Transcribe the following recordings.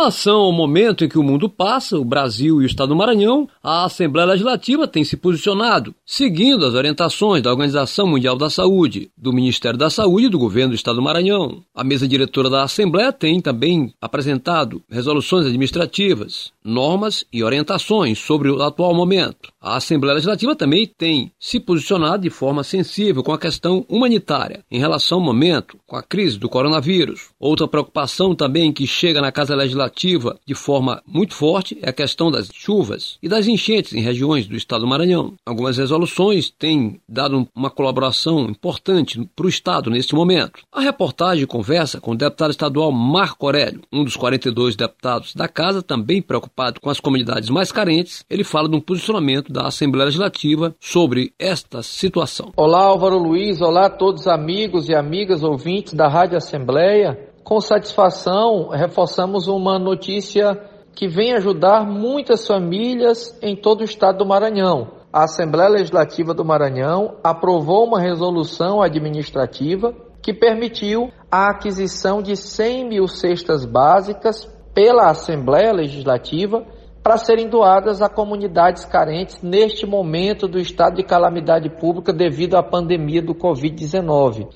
relação ao momento em que o mundo passa, o Brasil e o Estado do Maranhão, a Assembleia Legislativa tem se posicionado, seguindo as orientações da Organização Mundial da Saúde, do Ministério da Saúde e do Governo do Estado do Maranhão. A mesa diretora da Assembleia tem também apresentado resoluções administrativas, normas e orientações sobre o atual momento. A Assembleia Legislativa também tem se posicionado de forma sensível com a questão humanitária em relação ao momento, com a crise do coronavírus. Outra preocupação também que chega na Casa Legislativa de forma muito forte é a questão das chuvas e das enchentes em regiões do Estado do Maranhão. Algumas resoluções têm dado uma colaboração importante para o Estado neste momento. A reportagem conversa com o deputado estadual Marco Aurélio, um dos 42 deputados da Casa, também preocupado com as comunidades mais carentes. Ele fala de um posicionamento da Assembleia Legislativa sobre esta situação. Olá, Álvaro Luiz, olá a todos os amigos e amigas ouvintes da Rádio Assembleia. Com satisfação, reforçamos uma notícia que vem ajudar muitas famílias em todo o estado do Maranhão. A Assembleia Legislativa do Maranhão aprovou uma resolução administrativa que permitiu a aquisição de 100 mil cestas básicas pela Assembleia Legislativa para serem doadas a comunidades carentes neste momento do estado de calamidade pública devido à pandemia do Covid-19.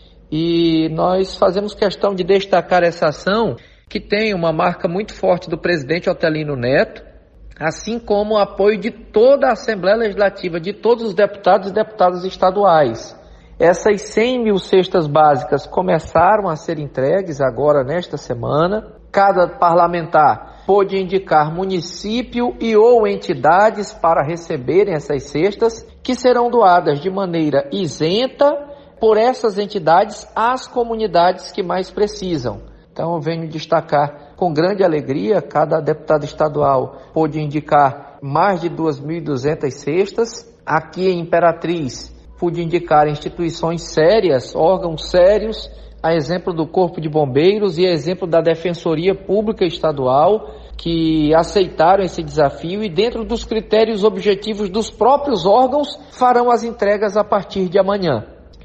E nós fazemos questão de destacar essa ação, que tem uma marca muito forte do presidente Otelino Neto, assim como o apoio de toda a Assembleia Legislativa, de todos os deputados e deputadas estaduais. Essas 100 mil cestas básicas começaram a ser entregues agora nesta semana. Cada parlamentar pôde indicar município e ou entidades para receberem essas cestas, que serão doadas de maneira isenta por essas entidades às comunidades que mais precisam. Então eu venho destacar com grande alegria, cada deputado estadual pôde indicar mais de 2.200 cestas. Aqui em Imperatriz pude indicar instituições sérias, órgãos sérios, a exemplo do Corpo de Bombeiros e a exemplo da Defensoria Pública Estadual, que aceitaram esse desafio e, dentro dos critérios objetivos dos próprios órgãos, farão as entregas a partir de amanhã.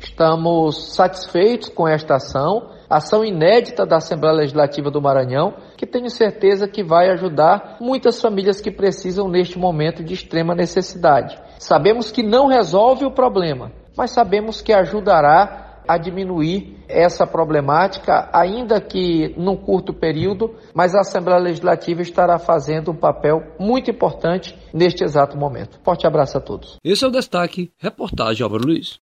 Estamos satisfeitos com esta ação inédita da Assembleia Legislativa do Maranhão, que tenho certeza que vai ajudar muitas famílias que precisam neste momento de extrema necessidade. Sabemos que não resolve o problema, mas sabemos que ajudará a diminuir essa problemática, ainda que num curto período, mas a Assembleia Legislativa estará fazendo um papel muito importante neste exato momento. Forte abraço a todos. Esse é o Destaque, reportagem Álvaro Luiz.